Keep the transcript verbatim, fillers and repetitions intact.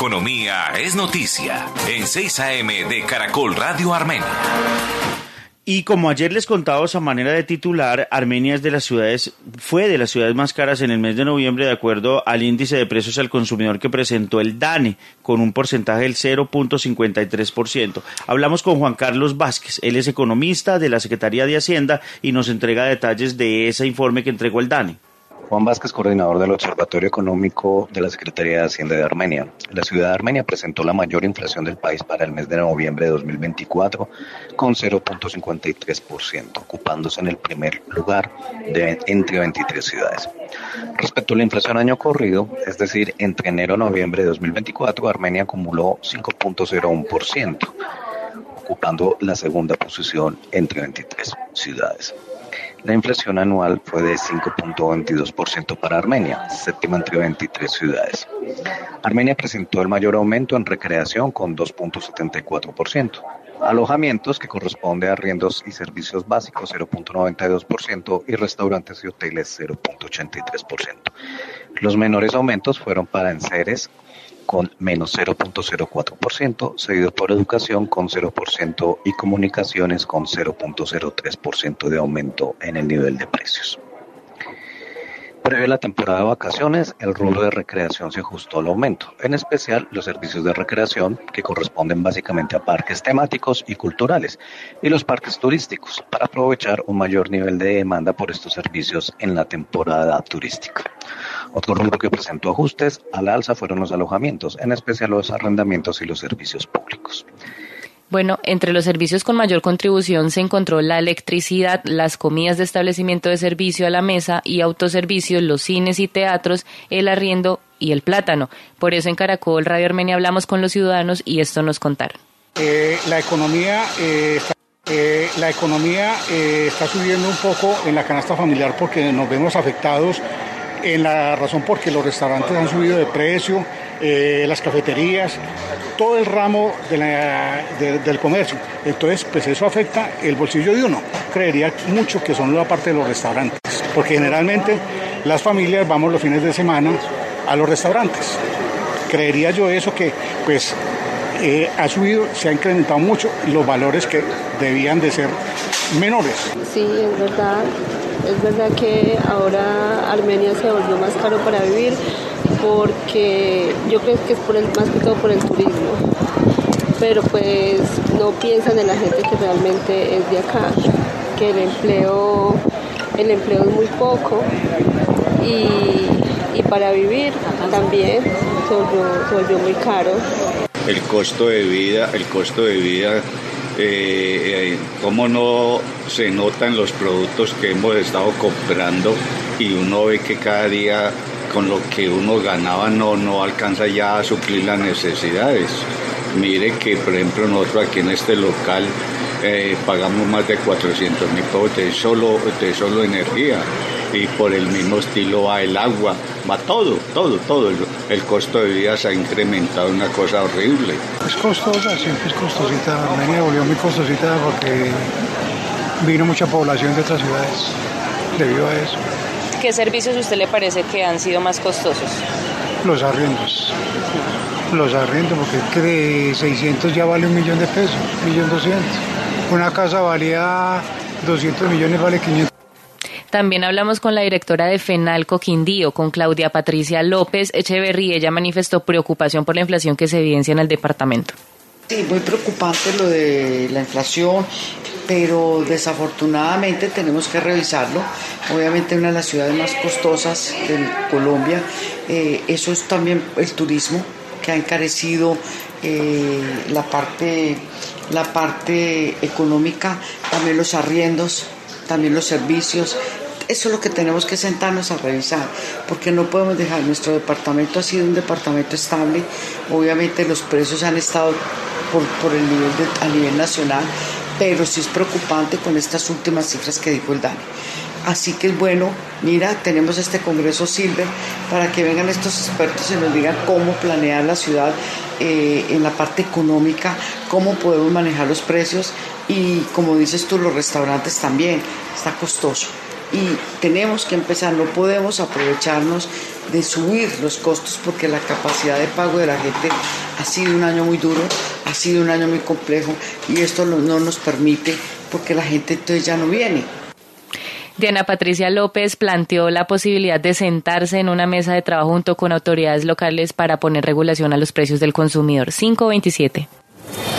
economía es noticia en seis A M de Caracol Radio Armenia. Y como ayer les contábamos a manera de titular, Armenia es de las ciudades, fue de las ciudades más caras en el mes de noviembre de acuerdo al índice de precios al consumidor que presentó el DANE con un porcentaje del cero punto cincuenta y tres por ciento. Hablamos con Juan Carlos Vázquez, él es economista de la Secretaría de Hacienda y nos entrega detalles de ese informe que entregó el DANE. Juan Vázquez, coordinador del Observatorio Económico de la Secretaría de Hacienda de Armenia. La ciudad de Armenia presentó la mayor inflación del país para el mes de noviembre de dos mil veinticuatro con cero punto cincuenta y tres por ciento, ocupándose en el primer lugar de entre veintitrés ciudades. Respecto a la inflación año corrido, es decir, entre enero y noviembre de dos mil veinticuatro, Armenia acumuló cinco punto cero uno por ciento, ocupando la segunda posición entre veintitrés ciudades. La inflación anual fue de cinco punto veintidós por ciento para Armenia, séptima entre veintitrés ciudades. Armenia presentó el mayor aumento en recreación con dos punto setenta y cuatro por ciento. Alojamientos, que corresponde a arriendos y servicios básicos, cero punto noventa y dos por ciento, y restaurantes y hoteles, cero punto ochenta y tres por ciento. Los menores aumentos fueron para enseres, con menos cero punto cero cuatro por ciento, seguido por educación con cero por ciento y comunicaciones con cero punto cero tres por ciento de aumento en el nivel de precios. Previo a la temporada de vacaciones, el rubro de recreación se ajustó al aumento, en especial los servicios de recreación, que corresponden básicamente a parques temáticos y culturales, y los parques turísticos, para aprovechar un mayor nivel de demanda por estos servicios en la temporada turística. Otro rubro que presentó ajustes al alza fueron los alojamientos, en especial los arrendamientos y los servicios públicos. Bueno, entre los servicios con mayor contribución se encontró la electricidad, las comidas de establecimiento de servicio a la mesa y autoservicios, los cines y teatros, el arriendo y el plátano. Por eso en Caracol Radio Armenia hablamos con los ciudadanos y esto nos contaron. Eh, la economía, eh, está, eh, la economía eh, está subiendo un poco en la canasta familiar porque nos vemos afectados en la razón porque los restaurantes han subido de precio, eh, las cafeterías, todo el ramo de la, de, del comercio. Entonces, pues eso afecta el bolsillo de uno. Creería mucho que son la parte de los restaurantes, porque generalmente las familias vamos los fines de semana a los restaurantes. Creería yo eso que, pues, eh, ha subido, se ha incrementado mucho los valores que debían de ser menores. Sí, es verdad. Es verdad que ahora Armenia se volvió más caro para vivir porque yo creo que es por el, más que todo por el turismo, pero pues no piensan en la gente que realmente es de acá, que el empleo, el empleo es muy poco y, y para vivir también se volvió, se volvió muy caro. El costo de vida, el costo de vida Eh, eh, cómo no se notan los productos que hemos estado comprando y uno ve que cada día con lo que uno ganaba no, no alcanza ya a suplir las necesidades. Mire que por ejemplo nosotros aquí en este local eh, pagamos más de cuatrocientos mil pesos de solo, de solo energía y por el mismo estilo va el agua, va todo, todo, todo. El, el costo de vida se ha incrementado, una cosa horrible. Es costosa, siempre es costosita. Armenia volvió muy costosita porque vino mucha población de otras ciudades debido a eso. ¿Qué servicios a usted le parece que han sido más costosos? Los arriendos. Los arriendos, porque de seiscientos ya vale un millón de pesos, un millón doscientos. Una casa valía doscientos millones, vale quinientos. También hablamos con la directora de FENALCO Quindío, con Claudia Patricia López Echeverría. Ella manifestó preocupación por la inflación que se evidencia en el departamento. Sí, muy preocupante lo de la inflación, pero desafortunadamente tenemos que revisarlo. Obviamente una de las ciudades más costosas de Colombia, eh, eso es también el turismo, que ha encarecido eh, la parte, la parte económica, también los arriendos, también los servicios. Eso es lo que tenemos que sentarnos a revisar, porque no podemos dejar, nuestro departamento ha sido un departamento estable, obviamente los precios han estado por, por el nivel de, a nivel nacional, pero sí es preocupante con estas últimas cifras que dijo el DANE. Así que es bueno, mira, tenemos este Congreso Silver para que vengan estos expertos y nos digan cómo planear la ciudad eh, en la parte económica, cómo podemos manejar los precios y, como dices tú, los restaurantes también, está costoso. Y tenemos que empezar, no podemos aprovecharnos de subir los costos, porque la capacidad de pago de la gente ha sido un año muy duro, ha sido un año muy complejo y esto no, no nos permite, porque la gente entonces ya no viene. Diana Patricia López planteó la posibilidad de sentarse en una mesa de trabajo junto con autoridades locales para poner regulación a los precios del consumidor. cinco veintisiete.